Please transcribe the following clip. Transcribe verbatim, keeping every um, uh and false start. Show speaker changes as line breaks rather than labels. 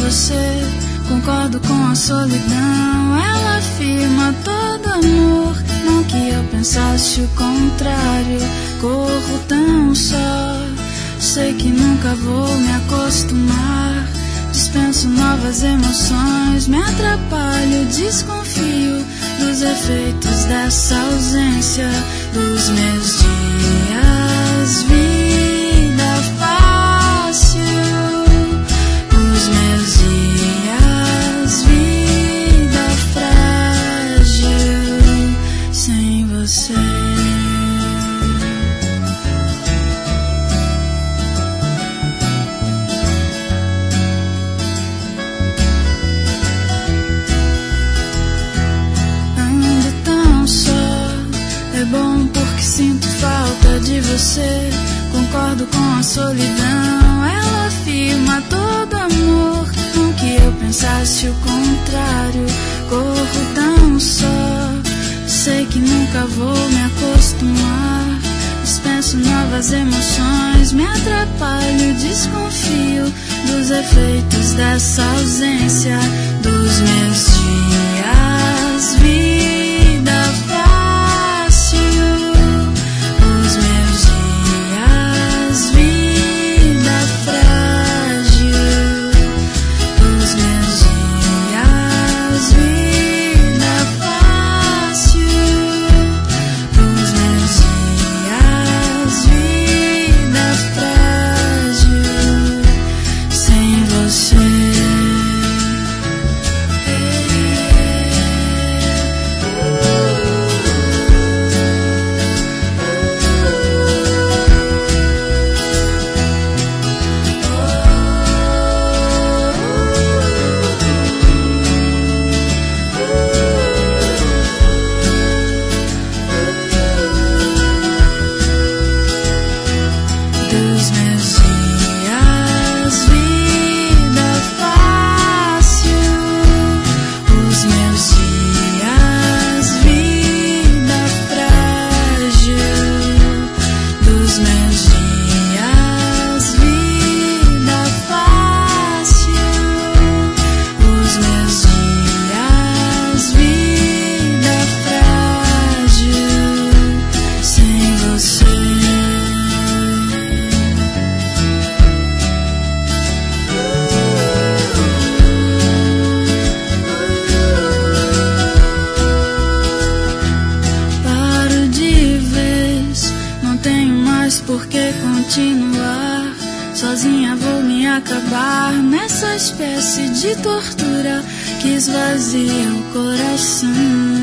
você, concordo com a solidão. Ela afirma todo amor, não que eu pensasse o contrário. Corro tão só, sei que nunca vou me acostumar. Dispenso novas emoções, me atrapalho, desconfio dos efeitos dessa ausência dos meus dias. Vida fácil, os meus dias, vida frágil, sem você. É bom porque sinto falta de você, concordo com a solidão. Ela afirma todo amor, não que eu pensasse o contrário. Corro tão só, sei que nunca vou me acostumar. Dispenso novas emoções, me atrapalho, desconfio dos efeitos dessa ausência dos meus dias. Vida fácil, os meus dias, vida frágil, os meus dias, vida fácil, os meus dias, vida frágil, sem você. Dos meus dias, vida fácil, os meus dias, vida frágil, dos meus dias, vida fácil, os meus dias, vida frágil, sem você. Paro de vez, não tenho mais por que continuar. Sozinha vou me acabar nessa espécie de tortura que esvazia o coração.